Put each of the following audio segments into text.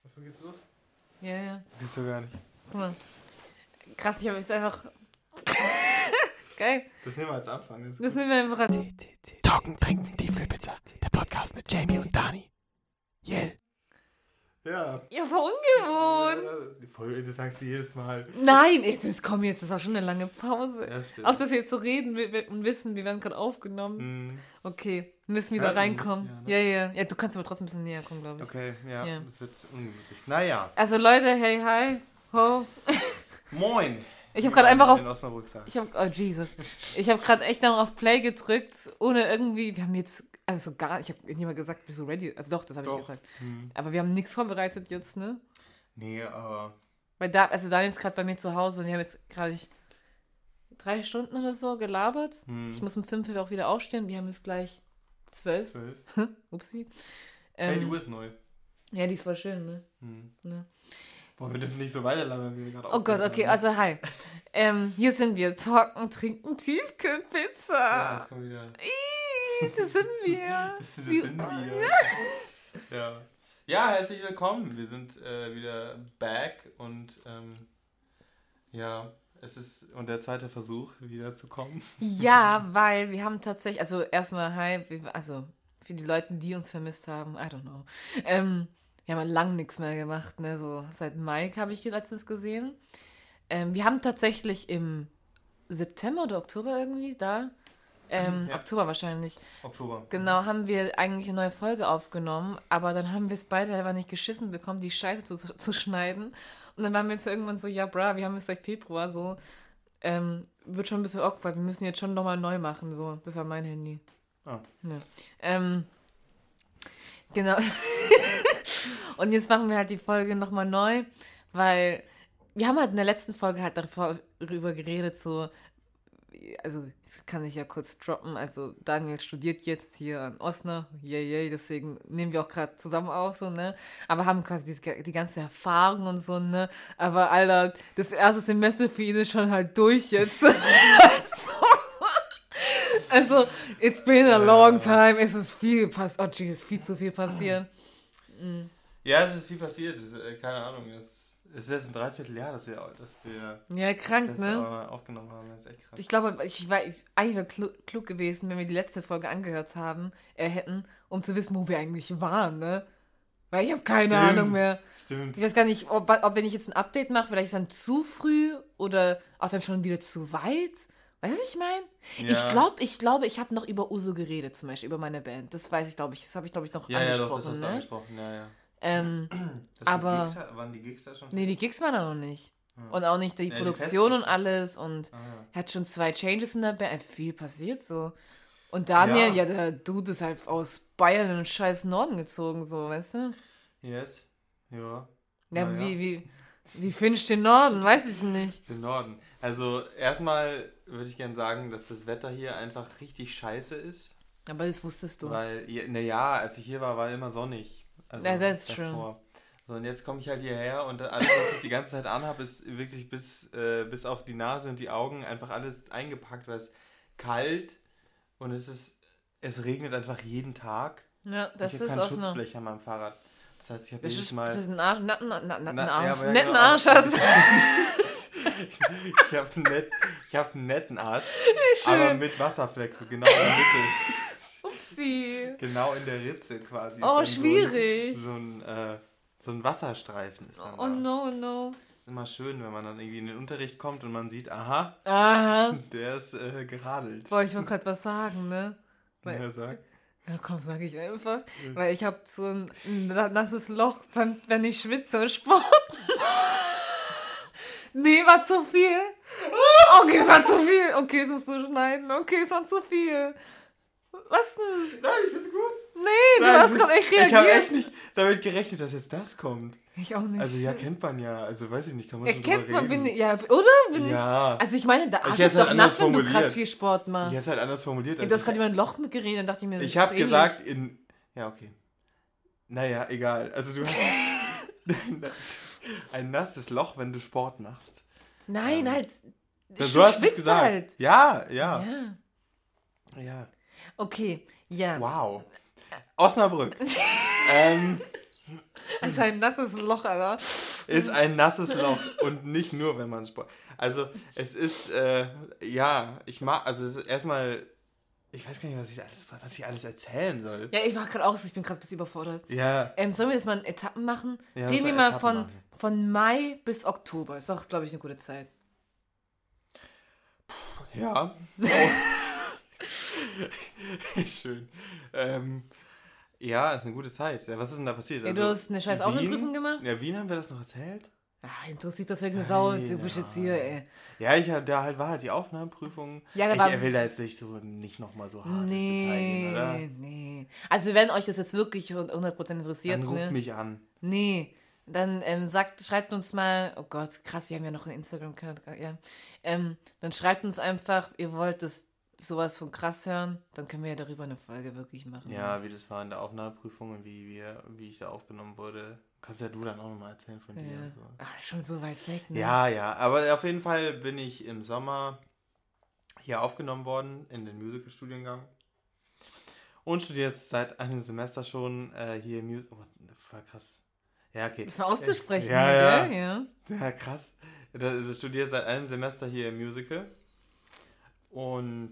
So geht's los? Ja. Siehst du gar nicht. Guck mal. Krass, ich habe jetzt einfach... Geil. Das nehmen wir als Anfang. Das nehmen wir einfach als... Talken, trinken, Tiefkühlpizza. Der Podcast mit Jamie und Dani. Yell. Ja. Ja, voll ungewohnt. Die Folge, das sagst du jedes Mal. Nein, komm jetzt, das war schon eine lange Pause. Ja, stimmt. Auch, dass wir jetzt so reden und wissen, wir werden gerade aufgenommen. Okay, müssen wieder reinkommen. Ja. Ja, du kannst aber trotzdem ein bisschen näher kommen, glaube ich. Okay, ja, Ja. das wird ungemütlich. Naja. Also Leute, hey, hi, ho. Moin. Ich habe gerade einfach auf... In Osnabrück sagt. Oh, Jesus. Ich habe gerade echt noch auf Play gedrückt, ohne irgendwie... Wir haben jetzt... Also so gar... Ich habe nicht mal gesagt, bist du ready? Also doch, das habe ich gesagt. Aber wir haben nichts vorbereitet jetzt, ne? Nee, aber... Weil Daniel ist gerade bei mir zu Hause und wir haben jetzt gerade 3 Stunden oder so gelabert. Ich muss um 5 Uhr auch wieder aufstehen. Wir haben jetzt gleich 12. 12. Upsi. Hey, die Uhr ist neu. Ja, die ist voll schön, ne? Ne? Boah, wir dürfen nicht so weiterlabern, wie wir gerade Oh Gott, okay, also hi. Hier sind wir. Talken, trinken, Tiefkühlpizza. Ja, jetzt kommen wir wieder. Das sind wir. Das sind wir. Ja. Ja, herzlich willkommen. Wir sind wieder back und ja, es ist der zweite Versuch, wieder zu kommen. Ja, weil wir haben tatsächlich, also erstmal hi, also für die Leute, die uns vermisst haben, I don't know. Wir haben lang nichts mehr gemacht, ne, so seit Mai habe ich die letztens gesehen. Wir haben tatsächlich im September oder Oktober irgendwie da, Ja. Oktober wahrscheinlich. Oktober. Genau, haben wir eigentlich eine neue Folge aufgenommen, aber dann haben wir es beide einfach nicht geschissen bekommen, die Scheiße zu schneiden. Und dann waren wir jetzt irgendwann so, ja, bra, wir haben jetzt seit Februar so, wird schon ein bisschen awkward, wir müssen jetzt schon nochmal neu machen, so. Das war mein Handy. Ah. Ja. Genau. Und jetzt machen wir halt die Folge nochmal neu, weil wir haben halt in der letzten Folge halt darüber geredet, so, also das kann ich ja kurz droppen, also Daniel studiert jetzt hier an Osnabrück, yay, deswegen nehmen wir auch gerade zusammen auf, so, ne, aber haben quasi die ganze Erfahrung und so, ne, aber Alter, das erste Semester für ihn ist schon halt durch jetzt. Also, it's been a long time, es ist viel passiert, oh jeez, viel zu viel passiert. Ja, es ist viel passiert. Keine Ahnung. Es ist jetzt ein Dreivierteljahr, dass wir Ja, krank, das ne? aufgenommen haben. Das ist echt krass. Ich glaube, eigentlich wäre klug gewesen, wenn wir die letzte Folge angehört hätten, um zu wissen, wo wir eigentlich waren, ne? Weil ich habe keine Ahnung mehr. Stimmt. Ich weiß gar nicht, ob wenn ich jetzt ein Update mache, vielleicht ist dann zu früh oder auch dann schon wieder zu weit. Weißt du, was ich meine? Ja. Ich glaube, ich habe noch über Uso geredet, zum Beispiel, über meine Band. Das weiß ich, glaube ich. Das habe ich, glaube ich, noch Ja, angesprochen. doch, das hast du ne? angesprochen. Ja. Aber... Waren die Gigs da schon? Nee, die Gigs waren da noch nicht. Und auch nicht die Produktion und alles. Und er hat schon 2 Changes in der Band. Viel passiert so. Und Daniel, der Dude ist halt aus Bayern in den scheiß Norden gezogen, so, weißt du? Yes. Ja. Ja, wie findest du den Norden? Weiß ich nicht. Den Norden. Also, erstmal würde ich gerne sagen, dass das Wetter hier einfach richtig scheiße ist. Aber das wusstest du. Weil, als ich hier war immer sonnig. Also Ja, that's davor. true. So, und jetzt komme ich halt hierher und alles, was ich die ganze Zeit anhabe, ist wirklich bis auf die Nase und die Augen einfach alles eingepackt, weil es kalt und es regnet einfach jeden Tag. Ja, das ich ist habe auch kein so. Schutzblech an meinem Fahrrad. Das heißt, ich habe jedes Mal... Das ist ein Arsch, netten Arsch. ja, Netten genau. Arsch hast du. Ich habe einen netten Arsch, Schön. aber mit Wasserfleck, so genau in der Mitte. Upsi. Genau in der Ritze quasi. Ist Oh, dann schwierig. So ein Wasserstreifen ist dann Oh, da. no. Ist immer schön, wenn man dann irgendwie in den Unterricht kommt und man sieht, aha, Aha. der ist geradelt. Boah, ich wollte gerade was sagen, ne? Ja, sag. Ja, komm, sag ich einfach. Weil ich habe so ein nasses Loch, wenn ich schwitze und Sport. Nee, war zu viel. Okay, es war zu viel. Okay, es musst du schneiden. Okay, es war zu viel. Was denn? Nein, ich find's gut. Nee, du hast gerade echt reagiert. Ich habe echt nicht damit gerechnet, dass jetzt das kommt. Ich auch nicht. Also ja, kennt man ja. Also weiß ich nicht, kann man schon Kennt drüber man, reden. Bin ich? Ja. Also ich meine, der Arsch Ich hätte ist doch halt anders nass, wenn du formuliert. krass viel Sport machst. Ich hätte es halt anders formuliert. Ja, du hast gerade über ein Loch mitgeredet, dann dachte ich mir, das Ich ist habe ähnlich. gesagt, ja, okay. Naja, egal. Also du hast ein nasses Loch, wenn du Sport machst. Nein, halt. So hast du es gesagt. Halt. Ja. Okay, ja. Wow. Osnabrück. Also ein nasses Loch, Alter. Ist ein nasses Loch und nicht nur, wenn man Sport. Also es ist, ich mag, also es ist erstmal, ich weiß gar nicht, was ich alles erzählen soll. Ja, ich war gerade auch so, ich bin gerade ein bisschen überfordert. Ja. Sollen wir das mal in Etappen machen? Ja, Reden wir so mal Etappen machen. von Mai bis Oktober. Ist doch, glaube ich, eine gute Zeit. Ja. Schön. Ja, ist eine gute Zeit. Ja, was ist denn da passiert? Ja, du hast eine scheiß Aufnahmeprüfung gemacht? Ja, Wien haben wir das noch erzählt? Interessiert das irgendeine Sau? Du Nein, bist ja. jetzt hier, ey. Ja, war halt die Aufnahmeprüfung. Ja, da war- Er will da jetzt nicht nochmal so hart ins Detail gehen, oder? Nee. Also wenn euch das jetzt wirklich 100% interessiert, Dann ruft ne? mich an. Nee. Dann schreibt uns mal, oh Gott, krass, wir haben ja noch einen Instagram-Account, ja. Dann schreibt uns einfach, ihr wollt sowas von krass hören, dann können wir ja darüber eine Folge wirklich machen. Ja, wie das war in der Aufnahmeprüfung und wie ich da aufgenommen wurde. Kannst ja du dann auch nochmal erzählen von dir und so. Ach, schon so weit weg, ne? Ja, aber auf jeden Fall bin ich im Sommer hier aufgenommen worden in den Musical-Studiengang und studiere jetzt seit einem Semester schon hier Musical. Oh, voll krass. Ja, okay. Das mal auszusprechen, Ja. gell? Ja. Ja, krass. Ich studiere seit einem Semester hier Musical und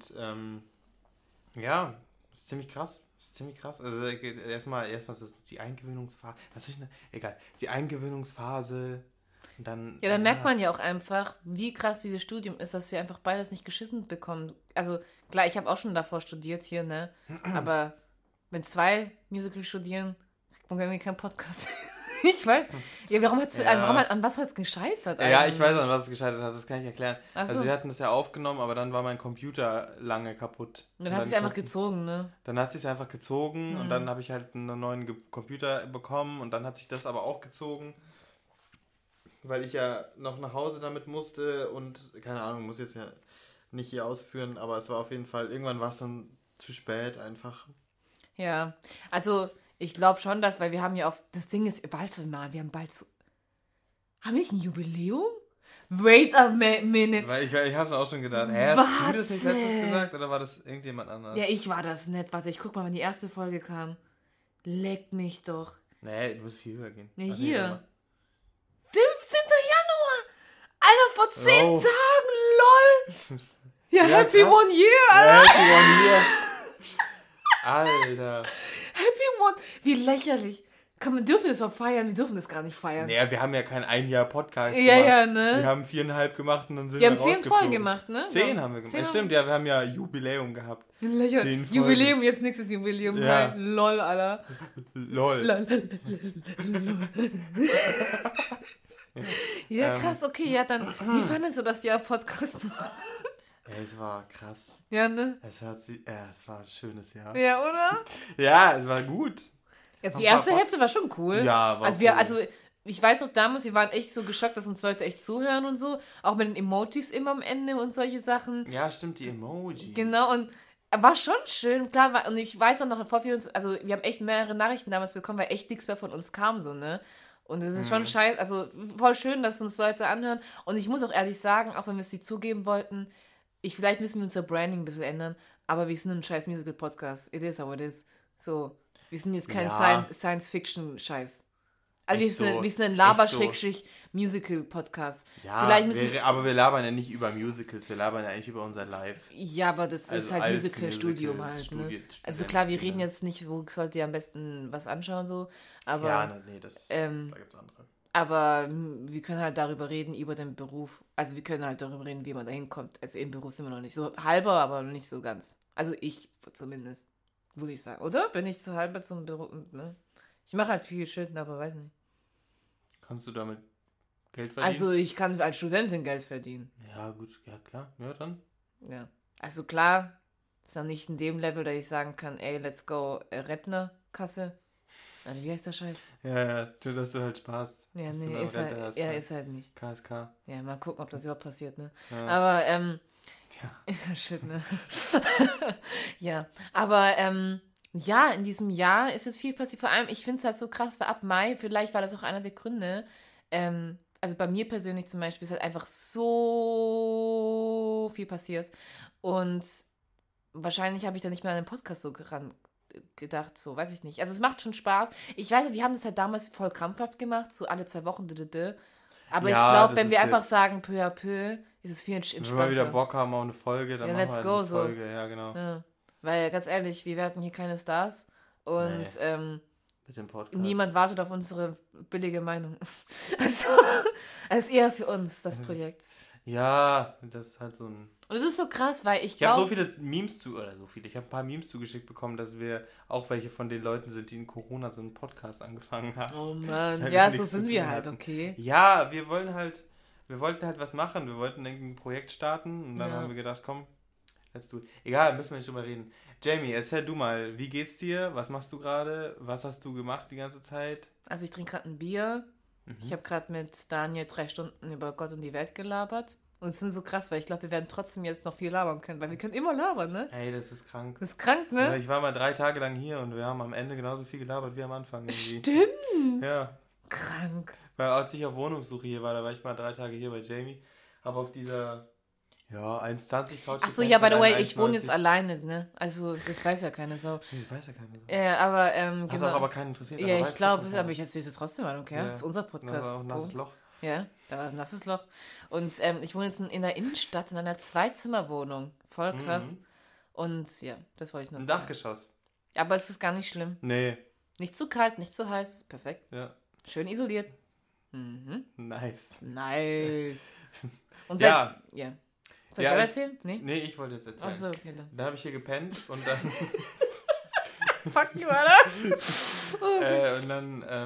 ja, ist ziemlich krass. Also erstmal so die Eingewöhnungsphase. Was soll ich denn? Egal. Die Eingewöhnungsphase und dann. Ja, dann merkt man ja auch einfach, wie krass dieses Studium ist, dass wir einfach beides nicht geschissen bekommen. Also, klar, ich habe auch schon davor studiert hier, ne? Aber wenn 2 Musical studieren, kriegt man irgendwie keinen Podcast. Ich weiß. Ja, an was hat es gescheitert eigentlich? Ja, ich weiß, an was es gescheitert hat, das kann ich erklären. Ach so. Also wir hatten das ja aufgenommen, aber dann war mein Computer lange kaputt. Und dann hast du es einfach gezogen, ne? Dann hat es sich einfach gezogen und dann habe ich halt einen neuen Computer bekommen und dann hat sich das aber auch gezogen, weil ich ja noch nach Hause damit musste und keine Ahnung, muss jetzt ja nicht hier ausführen, aber es war auf jeden Fall, irgendwann war es dann zu spät einfach. Ja, also ich glaube schon, weil wir haben ja das Ding ist, warte mal, wir haben bald so, haben wir nicht ein Jubiläum? Wait a minute. Weil ich habe es auch schon gedacht, hast du das nicht letztens gesagt oder war das irgendjemand anders? Ja, ich war das nicht. Warte, ich guck mal, wann die erste Folge kam. Leck mich doch. Nee, du musst viel höher gehen. Nee, Ach, hier. warte mal. 15. Januar! Alter, vor 10 Oh. Tagen, lol! Ja, Ja, Happy krass. One Year, Alter! Ja, Happy One Year. Alter. Happy One! Wie lächerlich. Dürfen wir das auch feiern? Wir dürfen das gar nicht feiern. Naja, wir haben ja kein Ein-Jahr-Podcast Ja, gemacht. ja, ne? Wir haben 4,5 gemacht und dann sind Wir wir haben 10 rausgeflogen. Folgen gemacht, ne? 10 haben wir gemacht. 10 Stimmt, ja, wir haben ja Jubiläum gehabt. 10 Lächerlich. Folgen. Jubiläum, jetzt nächstes Jubiläum. Ja. Hi, lol, Alter. Lol. Ja, krass, okay, ja, dann, wie fandest du das Jahr Podcast? Ey, es war krass. Ja, ne? Es war ein schönes Jahr. Ja, oder? Ja, es war gut. Jetzt die erste Hälfte war schon cool. Ja, war also cool. Also ich weiß noch damals, wir waren echt so geschockt, dass uns Leute echt zuhören und so. Auch mit den Emojis immer am Ende und solche Sachen. Ja, stimmt, die Emojis. Genau, und war schon schön, klar. Und ich weiß auch noch, vor viel uns, also wir haben echt mehrere Nachrichten damals bekommen, weil echt nichts mehr von uns kam, so, ne? Und es ist schon scheiße, also voll schön, dass uns Leute anhören. Und ich muss auch ehrlich sagen, auch wenn wir es nicht zugeben wollten, vielleicht müssen wir unser Branding ein bisschen ändern, aber wir sind ein scheiß Musical-Podcast. It is how it is. So, wir sind jetzt kein Ja. Science-Fiction-Scheiß. Also Echt so. wir sind ein Echt so. Laber-Musical-Podcast. Ja, Vielleicht müssen aber wir labern ja nicht über Musicals, wir labern ja eigentlich über unser Live. Ja, aber das Also ist halt als Musical-Studium halt, ne? Studi- Also klar, wir Studenten, reden jetzt nicht, wo sollt ihr am besten was anschauen, so, aber... Ja, nee, da gibt's andere. Aber wir können halt darüber reden, über den Beruf. Also wir können halt darüber reden, wie man da hinkommt. Also im Beruf sind wir noch nicht so halber, aber nicht so ganz. Also ich zumindest, würde ich sagen. Oder? Bin ich zu halber zum Beruf? Ne? Ich mache halt viel Shit, aber weiß nicht. Kannst du damit Geld verdienen? Also ich kann als Studentin Geld verdienen. Ja, gut, ja klar. Ja, dann. Ja. Also klar, ist noch nicht in dem Level, dass ich sagen kann, ey, let's go, Rentnerkasse. Also wie heißt der Scheiß? Ja, tu, dass du halt Spaß. Ja, dass du nee, eine ist Rente halt, hast, ja, ist halt nicht. KSK. Ja, mal gucken, ob das überhaupt passiert, ne? Ja. Aber, Tja. shit, ne? Ja, aber, ja, in diesem Jahr ist jetzt viel passiert. Vor allem, ich finde es halt so krass, weil ab Mai, vielleicht war das auch einer der Gründe, also bei mir persönlich zum Beispiel ist halt einfach so viel passiert. Und wahrscheinlich habe ich da nicht mehr an den Podcast so gedacht, so, weiß ich nicht. Also es macht schon Spaß. Ich weiß, wir haben das halt damals voll krampfhaft gemacht, so alle 2 Wochen. Aber Ja, ich glaube, das wenn ist wir einfach jetzt- sagen, peu à peu, ist es viel Wenn wir mal wieder entspannter. Bock haben auf eine Folge, dann Ja, machen let's wir halt go, eine so. Folge. Ja, genau. Ja. Weil, ganz ehrlich, wir werden hier keine Stars und Mit dem Podcast. niemand wartet auf unsere billige Meinung. Also, es ist eher für uns, das Projekt. Ja, das ist halt so ein... Und es ist so krass, weil ich Ich habe so glaube... viele Memes ich habe ein paar Memes zugeschickt bekommen, dass wir auch welche von den Leuten sind, die in Corona so einen Podcast angefangen haben. Oh Mann, Weil ja, wir so nichts zu sind wir tun halt, hatten. okay. Ja, wir wollten halt was machen. Wir wollten ein Projekt starten und dann Ja. haben wir gedacht, komm, let's do it. Egal, müssen wir nicht drüber reden. Jamie, erzähl du mal, wie geht's dir? Was machst du gerade? Was hast du gemacht die ganze Zeit? Also ich trinke gerade ein Bier. Ich habe gerade mit Daniel 3 Stunden über Gott und die Welt gelabert. Und es finde ich so krass, weil ich glaube, wir werden trotzdem jetzt noch viel labern können, weil wir können immer labern, ne? Ey, das ist krank. Das ist krank, Ja, ne? ich war mal 3 Tage lang hier und wir haben am Ende genauso viel gelabert wie am Anfang irgendwie. Stimmt. Ja, Krank. weil als ich auf Wohnungssuche hier war, da war ich mal 3 Tage hier bei Jamie. Habe auf dieser, 1,20 Couch. Ach so, gepennt ja, by mit the way, einem ich wohne jetzt 1,90. alleine, ne? Also, das weiß ja keine Sau. Stimmt, das weiß ja keiner. Aber, Hat genau. auch aber keinen interessiert. Ja, aber ich weiß glaube, trotzdem aber ich erzähle es jetzt trotzdem mal, okay? Ja. Das ist unser keiner. Podcast. Das war auch ein nasses Punkt. Loch. Ja, da war ein nasses Loch. Und ich wohne jetzt in der Innenstadt in einer 2-Zimmer-Wohnung. Voll krass. Und ja, das wollte ich noch Ein sagen. Dachgeschoss. Aber es ist gar nicht schlimm. Nee, Nicht zu kalt, nicht zu heiß. Perfekt. ja, Schön isoliert. Mhm. nice. Nice. Und Ja. Ja. Soll ich Ja, weiter ich- erzählen? Nee? Nee, ich wollte jetzt erzählen. Achso, okay, dann. Dann habe ich hier gepennt und dann, Fuck you, Alter. und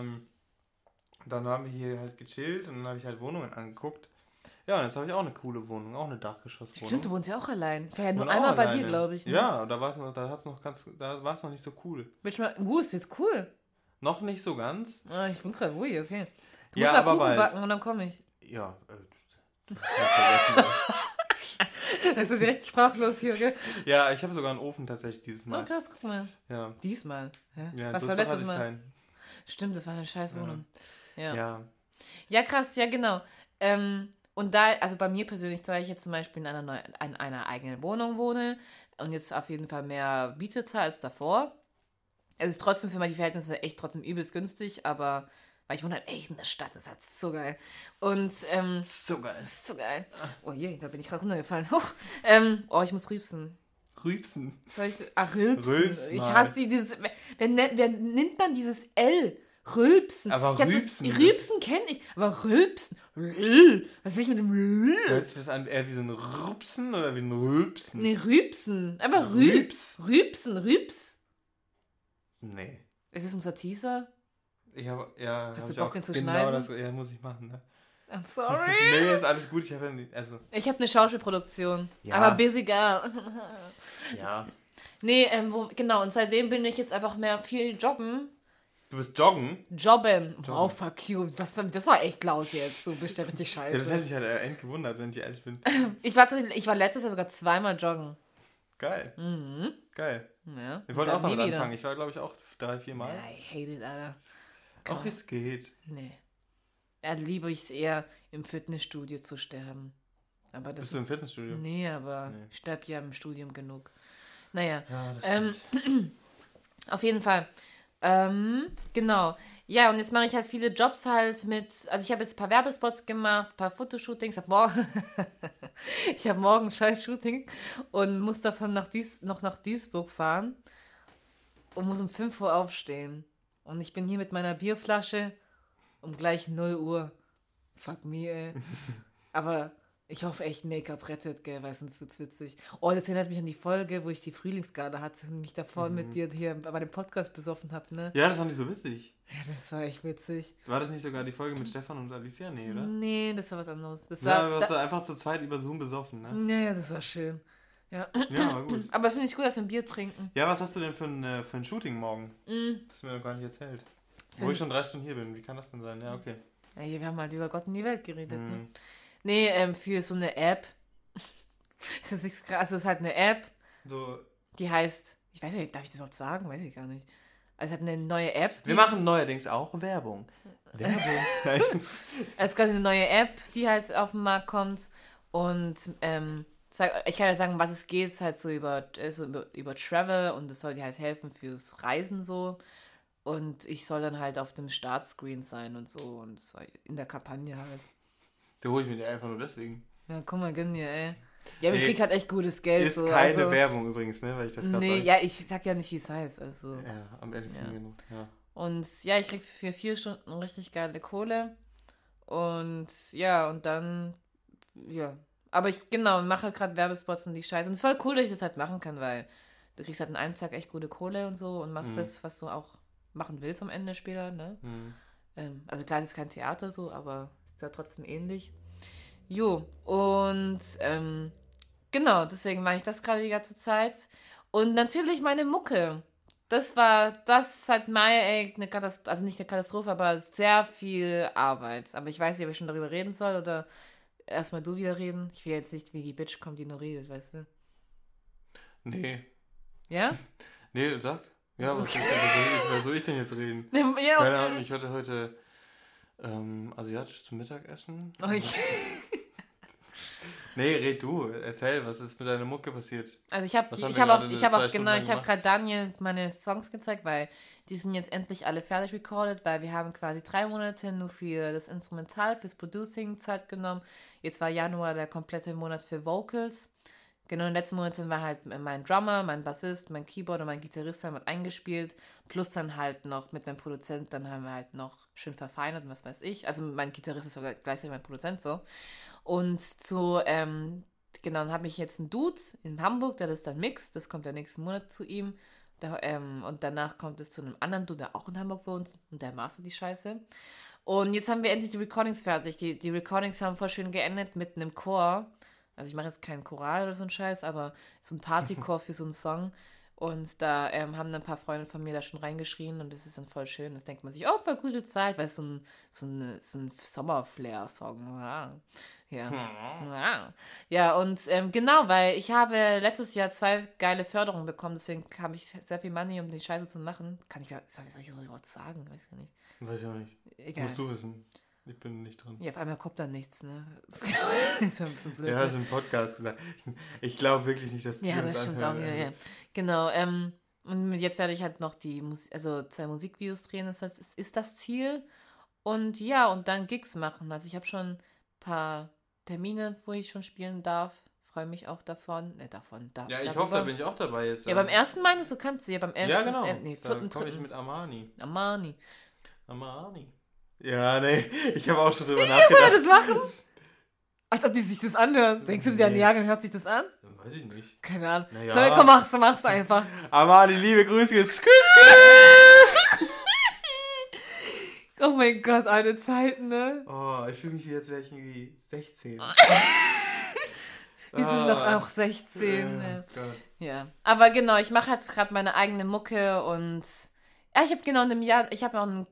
dann haben wir hier halt gechillt und dann habe ich halt Wohnungen angeguckt. Ja, und jetzt habe ich auch eine coole Wohnung, auch eine Dachgeschosswohnung. Stimmt, du wohnst ja auch allein. Ich war ja nur Wohne auch einmal bei alleine. dir, glaube ich. Ne? Ja, und da war es noch nicht so cool. Willst du mal... ist jetzt cool. Noch nicht so ganz. Ah, ich bin gerade ruhig, okay. Du Ja, musst mal aber Kuchen bald. backen und dann komme ich. Ja, du hast vergessen. Also direkt sprachlos hier, gell? Ja, ich habe sogar einen Ofen tatsächlich dieses Oh, Mal. krass, guck mal. Ja. Diesmal. Hä? Ja, Was so war hatte letztes ich Mal? keinen. Stimmt, das war eine scheiß Wohnung. Ja. Ja. Krass, ja, genau. Und da, also bei mir persönlich, da ich jetzt zum Beispiel in einer eigenen Wohnung wohne und jetzt auf jeden Fall mehr Miete als davor. Es ist trotzdem für meine Verhältnisse echt trotzdem übelst günstig, aber weil ich wohne halt echt in der Stadt, das ist halt so geil. Und, So geil. das ist so geil. Oh je, da bin ich gerade runtergefallen. Ich muss rübsen. Rübsen. Soll ich... Ach, rülpsen. Rülpsen Ich halt. hasse dieses... Wer nimmt dann dieses L? Rülpsen. Aber ich hab rülpsen, das- Rülpsen kenne ich. Aber rülpsen. Was will ich mit dem Hört sich das an eher wie so ein Rübsen oder wie ein Rülpsen? Nee, rülpsen. Einfach Rübs. Rülpsen. Rübs. Nee. Ist es unser Teaser? Ich habe, ja, Hast hab du ich Bock, auch den zu genau schneiden? das, ja, muss ich machen, ne? I'm sorry. Nee, ist alles gut, ich habe ja nicht, also, Ich habe eine Schauspielproduktion. Ja. Aber busy girl. ja. Nee, genau. Und seitdem bin ich jetzt einfach mehr viel joggen. Du bist joggen? Jobben. Wow, fuck you. Das war echt laut jetzt. Du bist ja richtig Ja, das scheiße. hätte mich halt echt gewundert, wenn ich ehrlich bin. Ich war letztes Jahr sogar 2-mal joggen. Geil. Geil. Ja. Ich wollte Dann auch damit nie wieder. anfangen. Ich war, glaube ich, auch 3-4 Mal. I hate it, Alter. Ach, es geht. Nee. Ja, liebe ich es eher, im Fitnessstudio zu sterben. Aber das... Bist du im Fitnessstudio? Nee, aber ich sterbe ja im Studium genug. Naja, Ja, das stimmt. auf jeden Fall. Genau. Ja, und jetzt mache ich halt viele Jobs halt mit, also ich habe jetzt ein paar Werbespots gemacht, ein paar Fotoshootings, ich habe morgen ein scheiß Shooting und muss davon nach Duisburg fahren und muss um 5 Uhr aufstehen. Und ich bin hier mit meiner Bierflasche um gleich 0 Uhr. Fuck me, ey. Aber ich hoffe echt, Make-up rettet, gell, weil sonst wird's witzig. Oh, das erinnert mich an die Folge, wo ich die Frühlingsgarde hatte und mich davor mit dir hier bei dem Podcast besoffen habe, ne? Ja, das fand ich so witzig. Ja, das war echt witzig. War das nicht sogar die Folge mit Stefan und Alicia? Nee, oder? Nee, das war was anderes. Das Ja, war, wir warst einfach zu zweit über Zoom besoffen, ne? ja, das war schön. Ja, Ja, war gut. aber finde ich gut, dass wir ein Bier trinken. Ja, was hast du denn für ein Shooting morgen? Mhm. Das hast du mir noch gar nicht erzählt. Wo ich schon 3 Stunden hier bin. Wie kann das denn sein? Ja, okay. Ja, wir haben halt über Gott und die Welt geredet, ne? Hm. Nee, für so eine App. Das ist nichts krass. Es ist halt eine App, So, die heißt, ich weiß nicht, darf ich das überhaupt sagen? Weiß ich gar nicht. Also es hat eine neue App. wir machen neuerdings auch Werbung. Werbung? Nein. Es gibt eine neue App, die halt auf den Markt kommt und Ich kann ja sagen, was es geht, ist halt so über Travel und es soll dir halt helfen fürs Reisen so. Und ich soll dann halt auf dem Startscreen sein und so und so in der Kampagne halt. Da hole ich mir die einfach nur deswegen. Ja, guck mal, gönn dir, ey. Ja, aber ich krieg halt echt gutes Geld. Ist so, keine also, Werbung übrigens, ne, weil ich das gerade sage. ja, ich sag ja nicht, wie es heißt, also. Ja, am Ende genug, ja. Und ja, ich krieg für 4 Stunden richtig geile Kohle. Und ja, und dann, ja. Aber ich, mache halt gerade Werbespots und die Scheiße. Und es war cool, dass ich das halt machen kann, weil du kriegst halt in einem Tag echt gute Kohle und so und machst das, was du auch machen willst am Ende später, ne? Also klar, es ist kein Theater so, aber es ist ja trotzdem ähnlich. Jo, und genau, deswegen mache ich das gerade die ganze Zeit. Und natürlich meine Mucke. Das ist halt eine Katastrophe, also nicht eine Katastrophe, aber sehr viel Arbeit. Aber ich weiß nicht, ob ich schon darüber reden soll oder erstmal du wieder reden. Ich will jetzt nicht wie die Bitch kommt, die nur redet, weißt du? Nee. Ja? Nee, sag. Ja, was soll ich denn jetzt reden? Ja. Keine Ahnung, ich hatte heute asiatisch zum Mittagessen. Oh, Nee, red du. Erzähl, was ist mit deiner Mucke passiert? Also ich habe gerade Daniel meine Songs gezeigt, weil die sind jetzt endlich alle fertig recorded, weil wir haben quasi 3 Monate nur für das Instrumental, fürs Producing Zeit genommen. Jetzt war Januar der komplette Monat für Vocals. Genau, in den letzten Monaten war halt mein Drummer, mein Bassist, mein Keyboard und mein Gitarrist haben halt eingespielt. Plus dann halt noch mit meinem Produzent, dann haben wir halt noch schön verfeinert und was weiß ich. Also mein Gitarrist ist sogar gleichzeitig mein Produzent so. Und dann habe ich jetzt einen Dude in Hamburg, der das dann mixt. Das kommt der nächsten Monat zu ihm. Und danach kommt es zu einem anderen Dude, der auch in Hamburg wohnt und der mastert die Scheiße. Und jetzt haben wir endlich die Recordings fertig. Die Recordings haben voll schön geendet mit einem Chor. Also ich mache jetzt keinen Choral oder so einen Scheiß, aber so ein Partychor für so einen Song. Und da haben dann ein paar Freunde von mir da schon reingeschrien und das ist dann voll schön. Das denkt man sich, oh, voll gute Zeit, weil es so ein Sommerflair-Song. Wow. Ja. Ja, und genau, weil ich habe letztes Jahr 2 geile Förderungen bekommen, deswegen habe ich sehr viel Money, um die Scheiße zu machen. Soll ich das überhaupt sagen? Weiß ich nicht. Weiß ich auch nicht. Egal. Musst du wissen. Ich bin nicht drin. Ja, auf einmal kommt da nichts, ne? Das ist ja ein bisschen blöd. Ja, hast du im Podcast gesagt. Ich glaube wirklich nicht, dass die ja, uns das stimmt anhören. auch, ja. Genau, und jetzt werde ich halt noch 2 Musikvideos drehen, das ist das Ziel. Und ja, und dann Gigs machen. Also ich habe schon ein paar Termine, wo ich schon spielen darf. Freue mich auch davon. Ja, ich hoffe, da bin ich auch dabei jetzt. Ja, beim ersten meinst du, kannst du ja beim 11. Ja, genau. 4., da komme ich mit Armani. Armani. Ja, nee, ich habe auch schon drüber Soll nachgedacht. er das machen? Als ob die sich das anhören. Denkst du, der Jahrgang hört sich das an? Weiß ich nicht. Keine Ahnung. Naja. So, komm, mach's einfach. Armani, liebe Grüße. Oh mein Gott, alte Zeiten, ne? Oh, ich fühle mich wie jetzt wäre ich irgendwie 16. Wir sind doch auch 16. Oh Ne? Gott. Ja. Aber genau, ich mache halt gerade meine eigene Mucke und ja, ich habe genau in einem Jahr, ich habe noch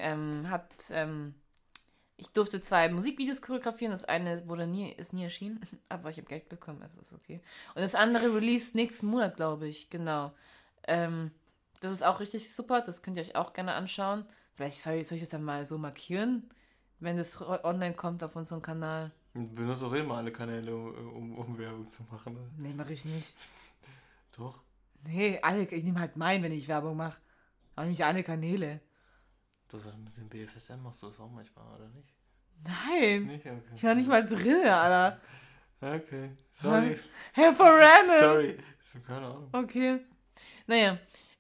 ich durfte 2 Musikvideos choreografieren. Das eine ist nie erschienen, aber ich habe Geld bekommen, also ist okay. Und das andere release nächsten Monat, glaube ich, genau. Das ist auch richtig super, das könnt ihr euch auch gerne anschauen. Vielleicht soll ich das dann mal so markieren, wenn das online kommt auf unserem Kanal. Du benutzt auch immer alle Kanäle, um Werbung zu machen. Oder? Nee, mache ich nicht. Doch. Nee, ich nehme halt meinen, wenn ich Werbung mache. Aber nicht alle Kanäle. Du, das mit dem BFSM machst du das auch manchmal, oder nicht? Nein. Nicht? Okay. Ich war nicht mal drin, Alter. Okay, sorry. Herr Foreman. Sorry. Keine Ahnung. Okay. Naja.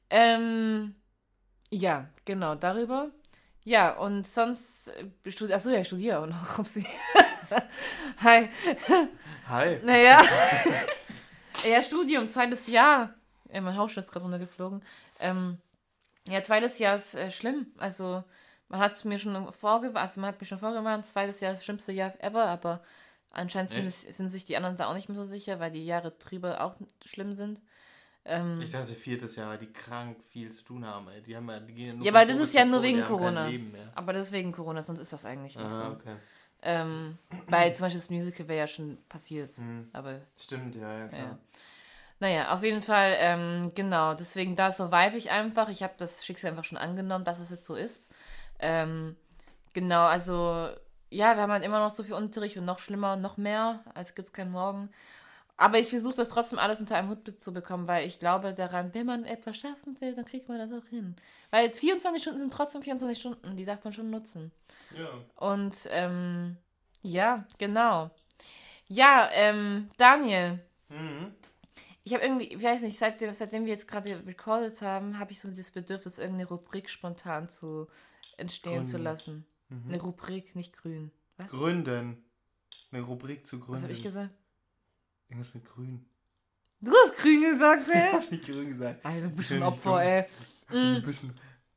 Ja, genau, darüber. Ja, und sonst ich studiere auch noch. Hi. Hi. Naja. Ja, Studium, 2. Jahr. Mein Hausschuh ist gerade runtergeflogen. Ja, 2. Jahr ist schlimm. Also, man hat mir schon vorgewarnt, 2. Jahr das schlimmste Jahr ever, aber anscheinend sind sich die anderen da auch nicht mehr so sicher, weil die Jahre drüber auch schlimm sind. Ich dachte, 4. Jahr, weil die krank viel zu tun haben. Ey. Die gehen ja nur aber das ist ja nur wegen die haben Corona. kein Leben mehr. Aber das ist wegen Corona, sonst ist das eigentlich nicht so. Okay. Weil zum Beispiel das Musical wäre ja schon passiert. Aber Stimmt, ja, klar. ja. Naja, auf jeden Fall, genau, deswegen da survive ich einfach. Ich habe das Schicksal einfach schon angenommen, dass es jetzt so ist. Genau, also, ja, wir haben halt immer noch so viel Unterricht und noch schlimmer, noch mehr, als gibt's keinen Morgen. Aber ich versuche das trotzdem alles unter einem Hut zu bekommen, weil ich glaube daran, wenn man etwas schaffen will, dann kriegt man das auch hin. Weil 24 Stunden sind trotzdem 24 Stunden, die darf man schon nutzen. Ja. Und, ja, genau. Ja, Daniel, ich habe irgendwie, ich weiß nicht, seitdem wir jetzt gerade recorded haben, habe ich so das Bedürfnis, irgendeine Rubrik spontan entstehen zu lassen. Eine Rubrik, nicht grün. Was? Gründen. Eine Rubrik zu gründen. Was habe ich gesagt? Irgendwas mit grün. Du hast grün gesagt, ey. Ich hab nicht grün gesagt. Also ein Ich bisschen bin nicht Opfer, dumm. ey. Ein bisschen.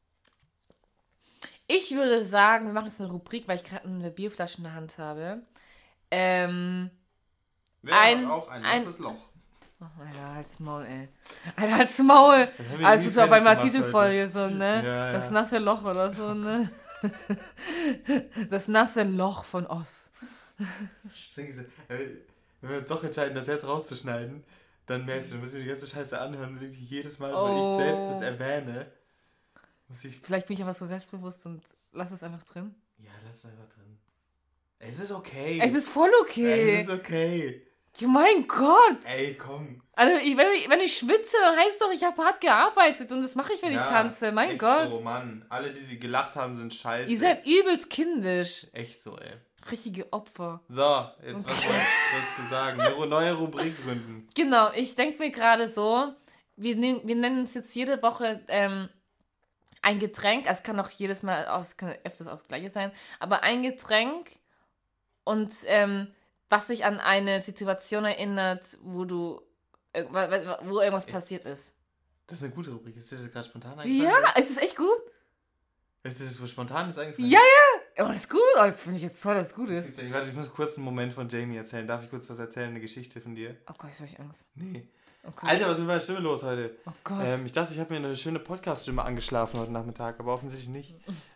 Ich würde sagen, wir machen jetzt eine Rubrik, weil ich gerade eine Bierflasche in der Hand habe. Wer Ein- hat auch ein ein- nasses Loch? Oh, Alter, halt's Maul, ey. Alter, halt's Maul. Das haben wir Alles nie wird so auf einmal fertig gemacht Titelfolge, so, ne? Ja, Das ja. nasse Loch oder so, ne? Das nasse Loch von Oz. Wenn wir uns doch entscheiden, das jetzt rauszuschneiden, dann merkst du, dann müssen wir die ganze Scheiße anhören und wirklich jedes Mal, Oh. wenn ich selbst das erwähne, muss ich... Vielleicht bin ich aber so selbstbewusst und lass es einfach drin. Ja, lass es einfach drin. Es ist okay. Es ist voll okay. Es ist okay. Ja, mein Gott. Ey, komm. Also, wenn ich schwitze, dann heißt doch, ich habe hart gearbeitet und das mache ich, wenn ich tanze. Mein echt Gott. so, Mann. Alle, die sie gelacht haben, sind scheiße. Ihr seid übelst kindisch. echt so, ey. Richtige Opfer. So, jetzt was sollst du sagen? Eine neue Rubrik gründen. Genau, ich denke mir gerade so, wir nennen uns jetzt jede Woche ein Getränk, also es kann auch jedes Mal, es kann öfters auch das gleiche sein, aber ein Getränk und was sich an eine Situation erinnert, wo irgendwas passiert ist. Das ist eine gute Rubrik. Ist dir das gerade spontan Ja, eingefallen? es ist echt gut. Ist dir das so spontan jetzt eingefallen? Ja, Oh, das ist gut. Oh, das finde ich jetzt toll, dass es gut ist. Warte, ich muss kurz einen Moment von Jamie erzählen. Darf ich kurz was erzählen? Eine Geschichte von dir? Oh Gott, jetzt habe ich Angst. Nee. Oh Gott. Alter, was ist mit meiner Stimme los heute? Oh Gott. Ich dachte, ich habe mir eine schöne Podcast-Stimme angeschlafen heute Nachmittag, aber offensichtlich nicht.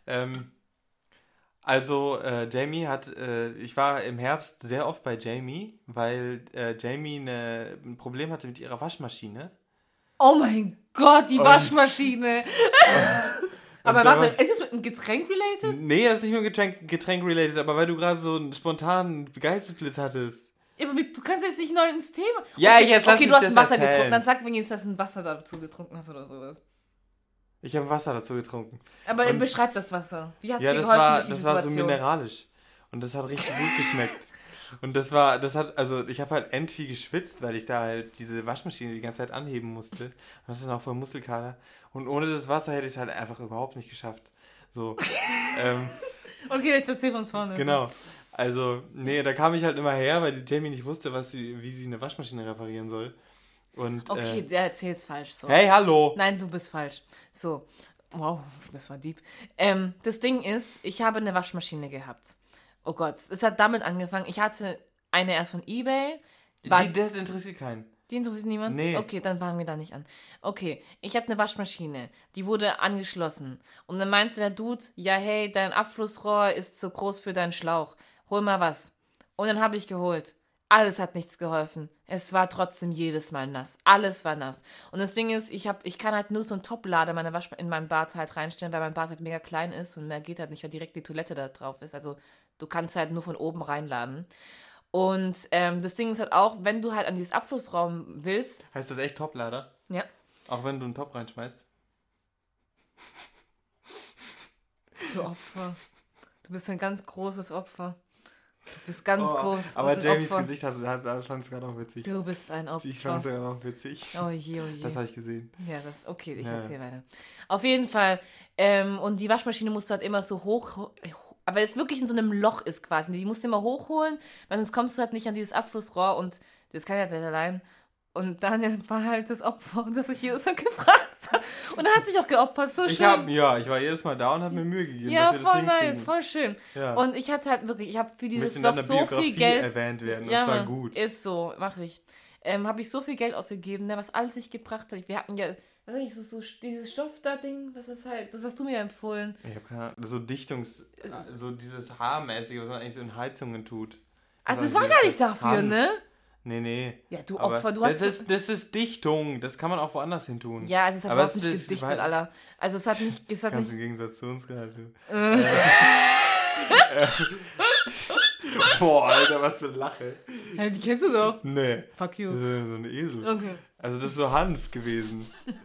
Jamie ich war im Herbst sehr oft bei Jamie, weil Jamie ein Problem hatte mit ihrer Waschmaschine. Oh mein Gott, die Und- Waschmaschine. Aber Und da warte, war- ist es mit einem Getränk related? Nee, das ist nicht mehr Getränk-related, aber weil du gerade so einen spontanen Geistesblitz hattest. Ja, aber du kannst jetzt nicht neu ins Thema. Ja, okay, jetzt lass okay, mich du hast das ein Wasser erzählen. getrunken. Dann sag wenigstens, dass du ein Wasser dazu getrunken hast oder sowas. Ich habe Wasser dazu getrunken. Aber Und- beschreib das Wasser. Wie hat Ja, dir das geholfen war durch die so Situation? mineralisch. Und das hat richtig gut geschmeckt. Und ich habe halt end viel geschwitzt, weil ich da halt diese Waschmaschine die ganze Zeit anheben musste. Und hatte dann auch voll Muskelkater. Und ohne das Wasser hätte ich es halt einfach überhaupt nicht geschafft. So. Okay, jetzt erzähl von vorne. Genau. Also, nee, da kam ich halt immer her, weil die Jamie nicht wusste, wie sie eine Waschmaschine reparieren soll. Und, Okay, der erzählt's falsch. So. hey, hallo! Nein, du bist falsch. So. Wow, das war deep. Das Ding ist, ich habe eine Waschmaschine gehabt. Oh Gott, es hat damit angefangen. Ich hatte eine erst von eBay. Das interessiert keinen. Die interessiert niemand? Nee. Okay, dann fangen wir da nicht an. Okay, ich habe eine Waschmaschine. Die wurde angeschlossen. Und dann meinte der Dude, ja hey, dein Abflussrohr ist zu groß für deinen Schlauch. Hol mal was. Und dann habe ich geholt. Alles hat nichts geholfen. Es war trotzdem jedes Mal nass. Alles war nass. Und das Ding ist, ich kann halt nur so einen Toplader in meinem Bad halt reinstellen, weil mein Bad halt mega klein ist und mehr geht halt nicht, weil direkt die Toilette da drauf ist. Also du kannst halt nur von oben reinladen. Und das Ding ist halt auch, wenn du halt an dieses Abflussraum willst, Heißt das echt Toplader? ja, Auch wenn du einen Top reinschmeißt? du Opfer. Du bist ein ganz großes Opfer. Du bist ganz groß. Aber und ein Jamies Opfer. Gesicht fand es gerade auch witzig. Du bist ein Opfer. Ich fand es gerade auch witzig. Oh je, oh je. Das habe ich gesehen. Ja, okay, ich Ja. erzähle weiter. Auf jeden Fall, und die Waschmaschine musst du halt immer so hoch, aber es wirklich in so einem Loch ist quasi. Die musst du immer hochholen, weil sonst kommst du halt nicht an dieses Abflussrohr und das kann ja nicht allein. Und Daniel war halt das Opfer, das ich jedes Mal gefragt habe. Und er hat sich auch geopfert, so schön. Ich war jedes Mal da und habe mir Mühe gegeben, Ja, dass wir das voll nice, hinkriegen. voll schön. Ja. Und ich hatte halt wirklich, ich habe für dieses Möchte in Loch deiner so viel Biografie Geld. erwähnt werden, Ja, und zwar Mann, gut. ist so, mache ich. Habe ich so viel Geld ausgegeben, ne, was alles nicht gebracht hat. Wir hatten ja, was eigentlich so dieses Stoff da Ding, was ist halt, das hast du mir ja empfohlen. Ich habe keine Ahnung, so dieses Haarmäßige, was man eigentlich so in Heizungen tut. Ach, Also das war dieses gar nicht dafür, Hanf. ne? Nee. Ja, du Aber Opfer, du hast das ist Dichtung, das kann man auch woanders hin tun. Ja, also es hat Aber überhaupt es nicht ist- gedichtet, Alter. Also es hat nicht, Ganz im Gegensatz zu uns gerade. Boah, Alter, was für ein Lache. Ja, die kennst du doch. Nee. Fuck you. Das ist so ein Esel. Okay. Also das ist so Hanf gewesen.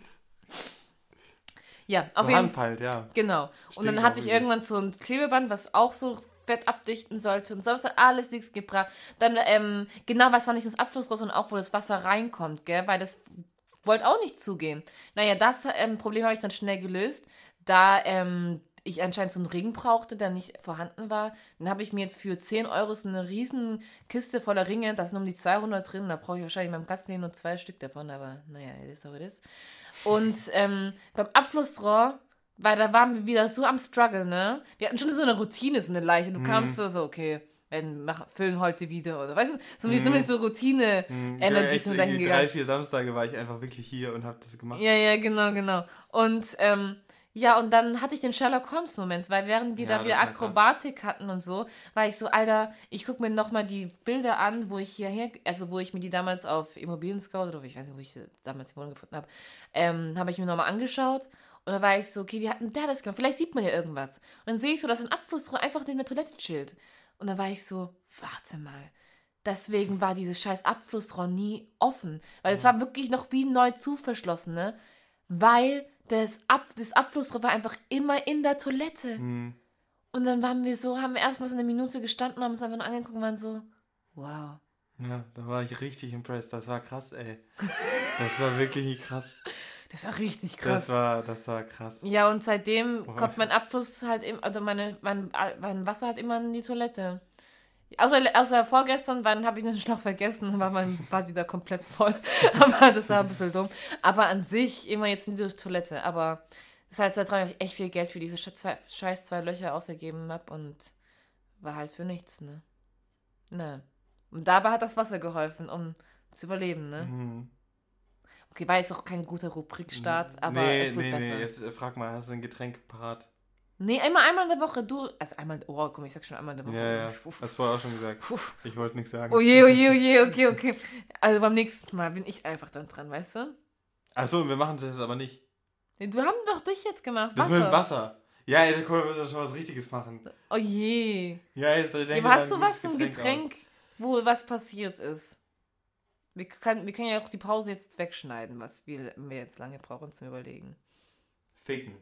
Ja, So auf jeden Hanf Fall. halt, ja. Genau. Und dann Stinkt hatte auch ich übel. irgendwann so ein Klebeband, was auch so Fett abdichten sollte. Und sonst hat alles nichts gebracht. Dann, genau, was war nicht das Abflussrohr, sondern auch, wo das Wasser reinkommt, gell? Weil das wollte auch nicht zugehen. Naja, das Problem habe ich dann schnell gelöst, da ich anscheinend so einen Ring brauchte, der nicht vorhanden war. Dann habe ich mir jetzt für 10 Euro so eine riesen Kiste voller Ringe, da sind um die 200 drin, da brauche ich wahrscheinlich in meinem ganzen Leben nur 2 Stück davon, aber naja, it is how it is. Und beim Abflussrohr, weil da waren wir wieder so am Struggle, ne? Wir hatten schon so eine Routine, so eine leichte. Du kamst so, okay, füllen heute wieder, oder weißt du? So wie so mit so Routine ändert die sind dahin gegangen. 3-4 Samstage war ich einfach wirklich hier und habe das gemacht. Ja, genau. Und ja, und dann hatte ich den Sherlock Holmes-Moment, weil während wir Ja, da wieder das war Akrobatik hatten und so, war ich so, Alter, ich gucke mir nochmal die Bilder an, wo ich wo ich mir die damals auf Immobilien Scout oder ich weiß nicht, wo ich sie damals die Wohnung gefunden habe, habe ich mir nochmal angeschaut und da war ich so, okay, wie hat denn der das gemacht? Vielleicht sieht man ja irgendwas. Und dann sehe ich so, dass ein Abflussrohr einfach neben der Toilette chillt. Und dann war ich so, warte mal. Deswegen war dieses scheiß Abflussrohr nie offen. Weil es war wirklich noch wie neu zuverschlossen, ne? Weil das Abflussrohr war einfach immer in der Toilette. Und dann haben wir erstmal so eine Minute gestanden, haben uns einfach nur angeguckt und waren so, wow. Ja, da war ich richtig impressed. Das war krass, ey. Das war wirklich krass. Das war richtig krass. Das war krass. Ja, und seitdem kommt mein Abfluss halt also mein Wasser halt immer in die Toilette. Außer vorgestern, dann habe ich den Schlauch vergessen, dann war mein Bad wieder komplett voll. Aber das war ein bisschen dumm. Aber an sich immer jetzt nie durch Toilette. Aber das ist halt seit 3 Jahren, ich echt viel Geld für diese scheiß 2 Löcher ausgegeben habe und war halt für nichts, ne? Ne. Und dabei hat das Wasser geholfen, um zu überleben, ne? Okay, war jetzt auch kein guter Rubrikstart, aber es wird besser. Nee, jetzt frag mal, hast du ein Getränk parat? Nee, einmal in der Woche, guck mal, ich sag schon einmal in der Woche. Ja, hast du vorher auch schon gesagt. Ich wollte nichts sagen. Oh je, okay. Also beim nächsten Mal bin ich einfach dann dran, weißt du? Achso, wir machen das jetzt aber nicht. Nee, du haben doch dich jetzt gemacht, Das mit dem Wasser. Ja, ey, guck mal, wir müssen schon was Richtiges machen. Oh je. Ja, jetzt denke ich. Aber hast du was zum Getränk, wo was passiert ist? Wir können ja auch die Pause jetzt wegschneiden, was wir jetzt lange brauchen zum Überlegen. Ficken.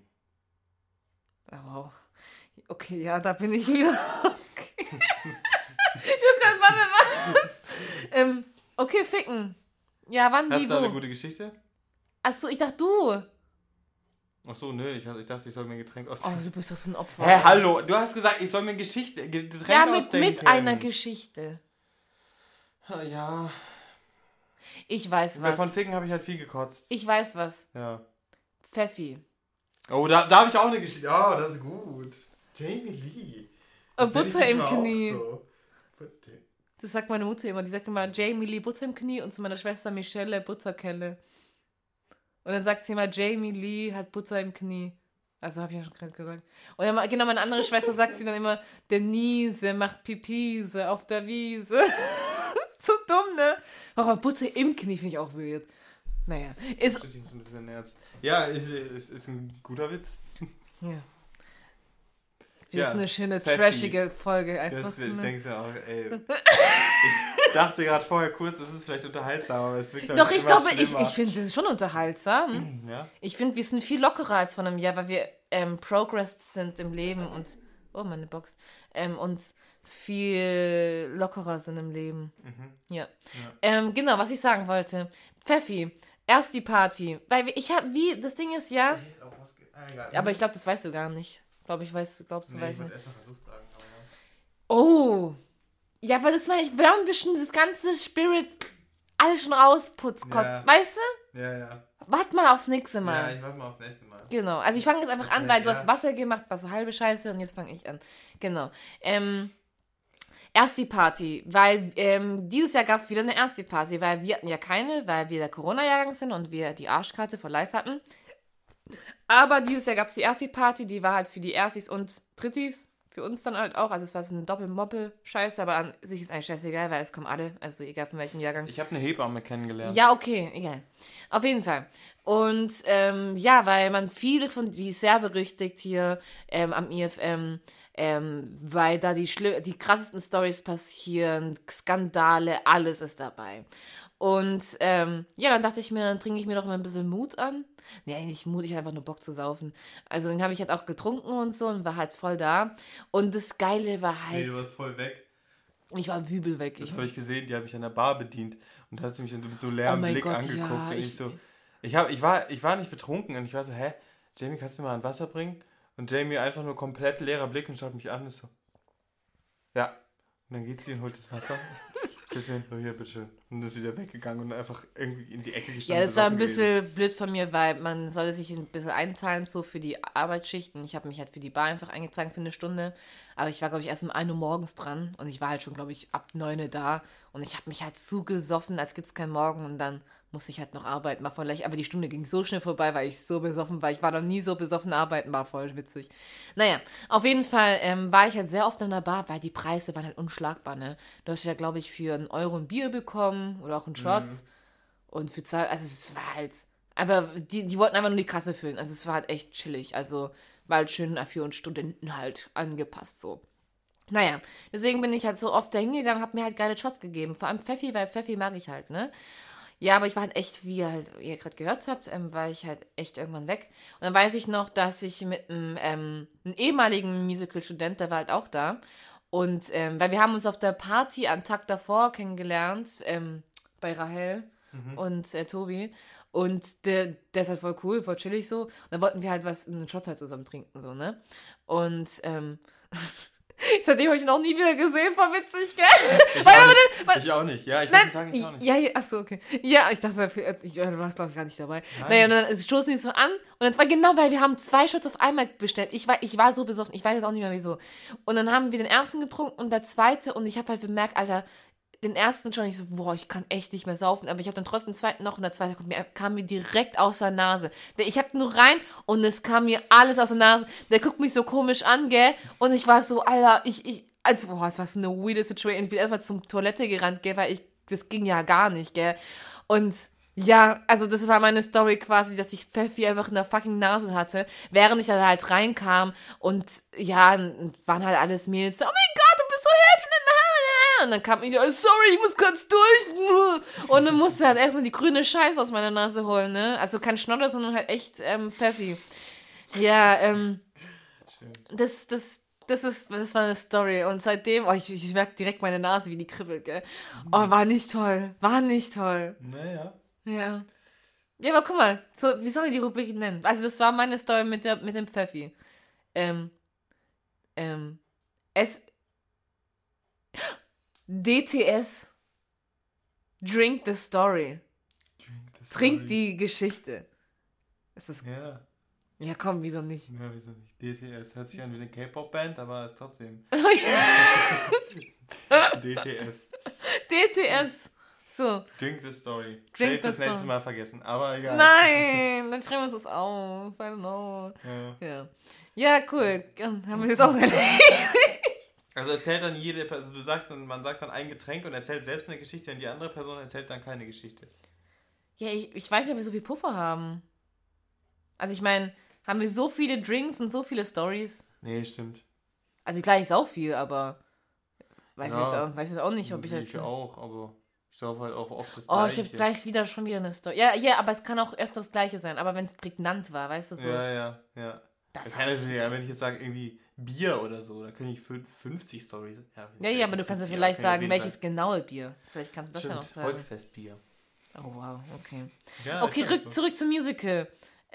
Oh, okay, ja, da bin ich wieder. Okay. Warte, was? Okay, ficken. Ja, wann, Hast wie, du eine wo? gute Geschichte? Achso, ich dachte du. Achso, nö, ich dachte, ich soll mir ein Getränk Oh, ausdenken. du bist doch so ein Opfer. Hä, hallo, du hast gesagt, ich soll mir ein Getränk Ja, ausdenken. mit einer Geschichte. Ja. Ich weiß Weil von was. Ficken habe ich halt viel gekotzt. Ich weiß was. Ja. Pfeffi. Oh, da habe ich auch eine Geschichte. Oh, das ist gut. Jamie Lee. Butter im Knie. So. Das sagt meine Mutter immer. Die sagt immer, Jamie Lee Butter im Knie und zu meiner Schwester Michelle Butterkelle. Und dann sagt sie immer, Jamie Lee hat Butter im Knie. Also habe ich ja schon gerade gesagt. Und dann, genau, meine andere Schwester sagt sie dann immer, Denise macht Pipise auf der Wiese. So dumm, ne? Aber Butter im Knie finde ich auch weird. Naja, ist... Ich muss ein bisschen ernst. Ja, ist ein guter Witz. Ja. Ja, Ist eine schöne, Pfeffi. trashige Folge einfach. Das will, ich Ne? denke ja auch, ey. Ich dachte gerade vorher kurz, das ist vielleicht unterhaltsam, aber es wirkt Doch, ich immer glaube, ich schlimmer. finde das schon unterhaltsam. Ja? Ich finde, wir sind viel lockerer als vor einem Jahr, weil wir progressed sind im Leben und, oh, meine Box, und viel lockerer sind im Leben. Ja. Genau, was ich sagen wollte. Pfeffi, erst die Party. Weil das Ding ist ja, aber ich glaube, das weißt du gar nicht. Glaubst du, weißt ich nicht. wollte erst mal versucht sagen, aber ja. Oh. Ja, aber wir haben schon das ganze Spirit alles schon rausputzt. Ja. Weißt du? Ja. Wart mal aufs nächste Mal. Ja, ich warte mal aufs nächste Mal. Genau. Also ich fange jetzt einfach an, weil du Ja. hast Wasser gemacht, war so halbe Scheiße und jetzt fange ich an. Genau. Erst die Party, weil dieses Jahr gab es wieder eine erste Party, weil wir hatten ja keine, weil wir der Corona-Jahrgang sind und wir die Arschkarte for life hatten. Aber dieses Jahr gab es die erste Party, die war halt für die Erstis und Drittis, für uns dann halt auch. Also es war so eine Doppel-Moppel-Scheiße, aber an sich ist eigentlich scheißegal, weil es kommen alle, also egal von welchem Jahrgang. Ich habe eine Hebamme kennengelernt. Ja, okay, egal. Auf jeden Fall. Und ja, weil man vieles von, die ist sehr berüchtigt hier am IFM, weil da die krassesten Stories passieren, Skandale, alles ist dabei. Und ja, dann dachte ich mir, dann trinke ich mir doch mal ein bisschen Mut an. Nee, nicht Mut, ich hatte einfach nur Bock zu saufen. Also den habe ich halt auch getrunken und so und war halt voll da. Und das Geile war halt... Nee, du warst voll weg. Ich war übel weg. Das habe ich gesehen, die habe ich an der Bar bedient. Und da hat sie mich mit so leerem mein Blick Gott, angeguckt. ja, Und ich war nicht betrunken. Und ich war so, hä, Jamie, kannst du mir mal ein Wasser bringen? Und Jamie einfach nur komplett leerer Blick und schaut mich an und so, ja. Und dann geht sie und holt das Wasser. Ich mir hier, bitteschön. Und ist wieder weggegangen und einfach irgendwie in die Ecke gestanden. Ja, das war ein bisschen blöd von mir, weil man sollte sich ein bisschen einzahlen so für die Arbeitsschichten. Ich habe mich halt für die Bar einfach eingetragen für eine Stunde. Aber ich war, glaube ich, erst um 1 Uhr morgens dran. Und ich war halt schon, glaube ich, ab 9 Uhr da. Und ich habe mich halt zugesoffen, als gibt es keinen Morgen. Und dann musste ich halt noch arbeiten. War voll leicht. Aber die Stunde ging so schnell vorbei, weil ich so besoffen war. Ich war noch nie so besoffen arbeiten, war voll witzig. Naja, auf jeden Fall war ich halt sehr oft an der Bar, weil die Preise waren halt unschlagbar, ne? Du hast ja, glaube ich, für 1 Euro ein Bier bekommen oder auch einen Shot. Und für Zahl, also es war halt, aber die wollten einfach nur die Kasse füllen. Also es war halt echt chillig. Also war halt schön für uns Studenten halt angepasst so. Naja, deswegen bin ich halt so oft da hingegangen, hab mir halt geile Shots gegeben. Vor allem Pfeffi, weil Pfeffi mag ich halt, ne? Ja, aber ich war halt echt, wie ihr gerade gehört habt, war ich halt echt irgendwann weg. Und dann weiß ich noch, dass ich mit einem ehemaligen Musical-Student, der war halt auch da. Und weil wir haben uns auf der Party am Tag davor kennengelernt, bei Rahel und Tobi. Und der ist halt voll cool, voll chillig so. Und dann wollten wir halt einen Shot halt zusammen trinken, so, ne? Und seitdem habe ich ihn auch nie wieder gesehen, voll witzig, gell? Ich auch nicht. Ja, ich würde sagen, ich auch nicht. Ja, achso, okay. Ja, ich dachte, du warst, glaube ich, gar nicht dabei. Nein. Naja, und dann stoßen die so an. Und dann war genau, weil wir haben 2 Shots auf einmal bestellt. Ich war so besoffen, ich weiß jetzt auch nicht mehr wieso. Und dann haben wir den ersten getrunken und der zweite. Und ich habe halt bemerkt, Alter, den ersten schon, ich so, boah, ich kann echt nicht mehr saufen. Aber ich habe dann trotzdem den zweiten noch und der zweite kam mir direkt aus der Nase. Ich hab nur rein und es kam mir alles aus der Nase. Der guckt mich so komisch an, gell? Und ich war so, Alter, also, boah, das war so eine weirde Situation. Ich bin erstmal zum Toilette gerannt, gell, weil das ging ja gar nicht, gell? Und ja, also das war meine Story quasi, dass ich Pfeffi einfach in der fucking Nase hatte, während ich da halt reinkam und ja, waren halt alles Mädels so, oh mein Gott, du bist so hübsch und dann kam ich so, sorry, ich muss kurz durch und dann musste halt erstmal die grüne Scheiße aus meiner Nase holen, ne? Also kein Schnodder, sondern halt echt Pfeffi. Ja, das war eine Story und seitdem, ich merke direkt meine Nase, wie die kribbelt, gell? Oh, war nicht toll. Naja. Ja. Ja, aber guck mal, so, wie soll ich die Rubrik nennen? Also das war meine Story mit dem Pfeffi. DTS. Drink the Story. Trink die Geschichte. Ist das... Ja. Ja, komm, wieso nicht? Ja, wieso nicht? DTS. Hört sich an wie eine K-Pop-Band, aber ist trotzdem. DTS. DTS. So. Drink the Story. Drink the das nächste Story. Mal vergessen, aber egal. Nein, dann schreiben wir uns das auf. I don't know. Ja, cool. Haben wir das auch erledigt. Also erzählt dann man sagt dann ein Getränk und erzählt selbst eine Geschichte und die andere Person erzählt dann keine Geschichte. Ja, ich weiß nicht, ob wir so viel Puffer haben. Also ich meine, haben wir so viele Drinks und so viele Stories? Nee, stimmt. Also klar, ich sau viel, aber weiß jetzt auch nicht, ob ich Ich auch, aber ich sauf halt auch oft das Gleiche. Gleiche. Ich habe gleich schon wieder eine Story. Ja, aber es kann auch öfter das Gleiche sein. Aber wenn es prägnant war, weißt du so. Ja. Das kann wenn ich jetzt sage, irgendwie Bier oder so, da kann ich 50 Stories. Ja, aber du kannst ja vielleicht sagen, welches genaue Bier. Vielleicht kannst du das ja noch sagen. Volksfestbier. Oh, wow, okay. Ja, okay, zurück zum Musical.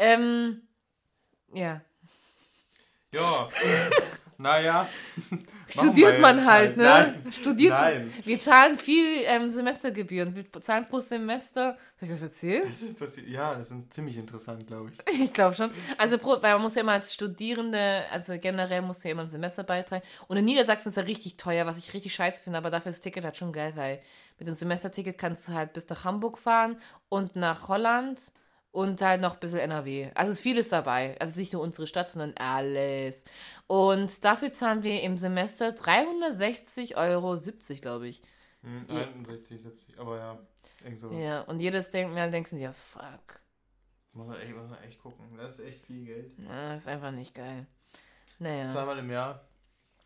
Ja. Ja, naja. Studiert man halt, ne? Nein. Nein. Wir zahlen viel Semestergebühren. Wir zahlen pro Semester. Soll ich das erzählen? Das sind ziemlich interessant, glaube ich. Ich glaube schon. Also, weil man muss ja immer als Studierende, also generell muss ja immer ein Semester beitragen. Und in Niedersachsen ist ja richtig teuer, was ich richtig scheiße finde, aber dafür ist das Ticket halt schon geil, weil mit dem Semesterticket kannst du halt bis nach Hamburg fahren und nach Holland. Und halt noch ein bisschen NRW. Also ist vieles dabei. Also nicht nur unsere Stadt, sondern alles. Und dafür zahlen wir im Semester 360,70 €, glaube ich. 61, 70, aber ja, irgend sowas. Ja, und denkst du dir, fuck. Muss man echt gucken. Das ist echt viel Geld. Na, ist einfach nicht geil. Naja. 2-mal im Jahr.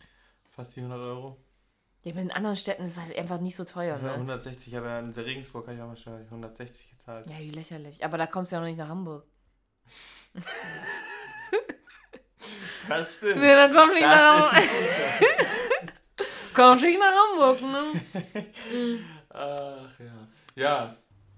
Fast 400 Euro. Ja, mit den anderen Städten ist es halt einfach nicht so teuer, Also ne? 160, ich habe ja in Regensburg habe ich auch wahrscheinlich 160 gezahlt. Ja, wie lächerlich. Aber da kommst du ja noch nicht nach Hamburg. Das stimmt. Nee, dann komm nicht nach Das Hamburg. ist Komm nicht nach Hamburg, ne? Ach ja. Ja.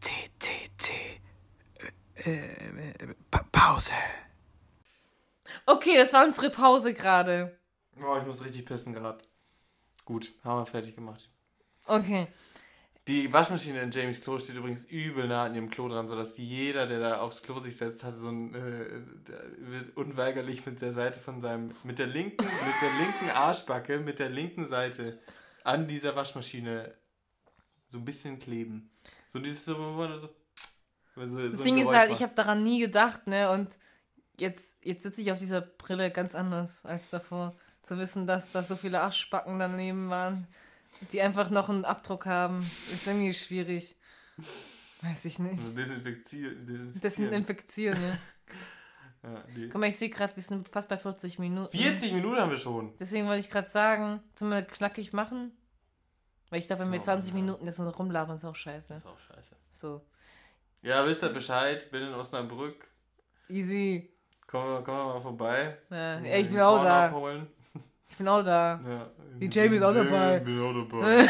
Pause. Okay, das war unsere Pause gerade. Boah, ich muss richtig pissen gerade. Gut, haben wir fertig gemacht. Okay. Die Waschmaschine in Jamies Klo steht übrigens übel nah an ihrem Klo dran, sodass jeder, der da aufs Klo sich setzt, hat so ein der wird unweigerlich mit der Seite von seinem mit der linken Arschbacke, mit der linken Seite an dieser Waschmaschine so ein bisschen kleben. So dieses so, Das Ding ist halt, ich habe daran nie gedacht, ne? Und jetzt sitze ich auf dieser Brille ganz anders als davor. Zu wissen, dass da so viele Arschbacken daneben waren, die einfach noch einen Abdruck haben, ist irgendwie schwierig. Weiß ich nicht. Also desinfizieren. Desinfizieren, ja. Ja, nee. Guck mal, ich sehe gerade, wir sind fast bei 40 Minuten. 40 Minuten haben wir schon. Deswegen wollte ich gerade sagen, sollen wir knackig machen? Weil ich darf, wenn wir 20 Minuten jetzt noch rumlabern, ist auch scheiße. ist auch scheiße. So. Ja, wisst ihr Bescheid, bin in Osnabrück. Easy. Kommen wir mal vorbei. Ja, Den ich bin auch Korn da. abholen. Ich bin auch da. Ja. Die Jamie ist auch dabei. Ich bin auch dabei.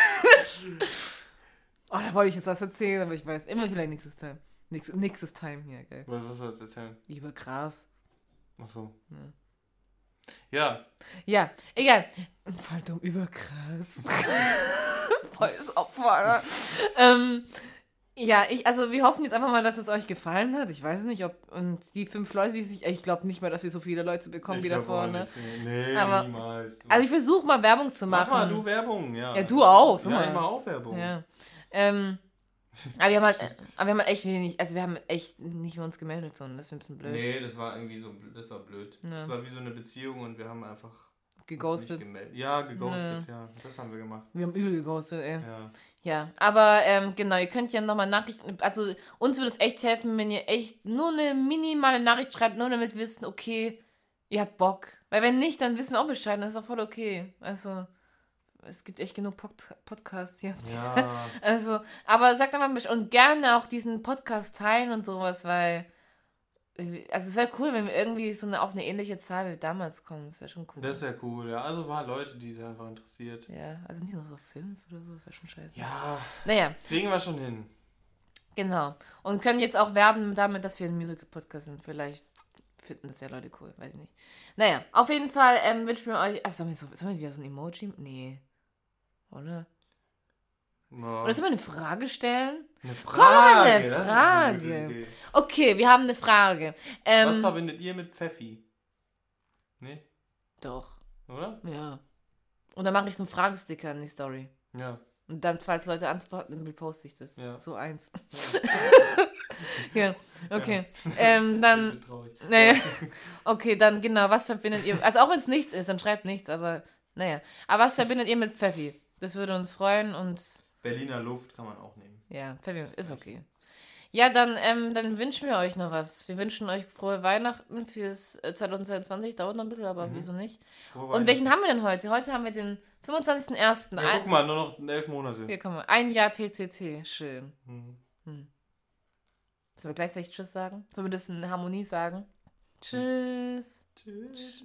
Oh, da wollte ich jetzt was erzählen, aber ich weiß, immer vielleicht nächstes Time. Nächstes Time hier, gell. Was soll ich jetzt erzählen? Lieber Gras. Achso. Ja. Ja, egal. Voll dumm, überkrass. Volles Opfer, ne? Ja, also wir hoffen jetzt einfach mal, dass es euch gefallen hat. Ich weiß nicht, ob, und die 5 Leute, die sich, ich glaube nicht mal, dass wir so viele Leute bekommen wie davor, ne? Nee, aber, niemals. Also ich versuche mal Werbung zu machen. Mach mal du Werbung, ja. Ja, du auch, so ja, mal. ich mach auch Werbung. Ja. Aber wir haben halt echt wenig, also wir haben echt nicht mehr uns gemeldet, sondern das ist ein bisschen blöd. Nee, das war irgendwie so, das war blöd. Ja. Das war wie so eine Beziehung und wir haben einfach Geghostet. uns nicht gemeldet. Ja, geghostet, ja. Das haben wir gemacht. Wir haben übel geghostet, ey. Ja. Ja, aber genau, ihr könnt ja nochmal Nachrichten, also uns würde es echt helfen, wenn ihr echt nur eine minimale Nachricht schreibt, nur damit wir wissen, okay, ihr habt Bock. Weil wenn nicht, dann wissen wir auch Bescheid, das ist auch voll okay. Also, es gibt echt genug Podcasts hier auf dieser. Ja. Also, aber sagt einfach Bescheid und gerne auch diesen Podcast teilen und sowas, weil, also es wäre cool, wenn wir irgendwie so auf eine ähnliche Zahl wie damals kommen, das wäre schon cool. Das wäre cool, ja. Also ein paar Leute, die sich einfach interessiert. Ja, also nicht nur so 5 oder so, das wäre schon scheiße. Ja, Naja, kriegen wir schon hin. genau. Und können jetzt auch werben damit, dass wir ein Musical-Podcast sind. Vielleicht finden das ja Leute cool, weiß ich nicht. Naja, auf jeden Fall wünschen wir euch, also sollen wir wieder so ein Emoji? Nee. Oder? Ja. Oder sollen wir eine Frage stellen? Eine Komm, eine das ist eine gute Frage. Idee. Okay, wir haben eine Frage. Was verbindet ihr mit Pfeffi? Nee, Doch, oder? ja. Und dann mache ich so einen Fragesticker in die Story. Ja. Und dann, falls Leute antworten, dann reposte ich das. Ja. So 1. Ja, okay. Ich Dann, bin traurig. naja. Okay, dann genau, was verbindet ihr, also auch wenn es nichts ist, dann schreibt nichts, aber naja. Aber was verbindet ihr mit Pfeffi? Das würde uns freuen und Berliner Luft kann man auch nehmen. ja, Pfeffi ist okay. Ja, dann wünschen wir euch noch was. Wir wünschen euch frohe Weihnachten fürs 2022. Dauert noch ein bisschen, aber wieso nicht? Und welchen haben wir denn heute? Heute haben wir den 25.01. Ja, guck mal, nur noch 11 Monate. Hier, komm mal. Ein Jahr TCT. Schön. Mhm. Sollen wir gleichzeitig Tschüss sagen? Sollen wir das in Harmonie sagen? Tschüss. Tschüss.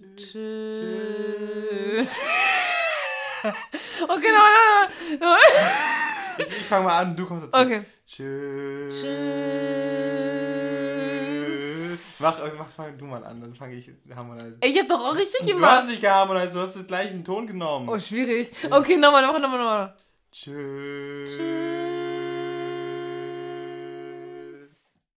Tschüss. Okay, no. Ich fange mal an, du kommst dazu. Okay. Tschüss. Tschüss. Fang du mal an, dann fange ich Harmonize. Ich hab doch auch richtig Du gemacht. hast nicht geharmonisiert, du hast den gleichen Ton genommen. Oh, schwierig. Okay, nochmal. Tschüss. Tschüss.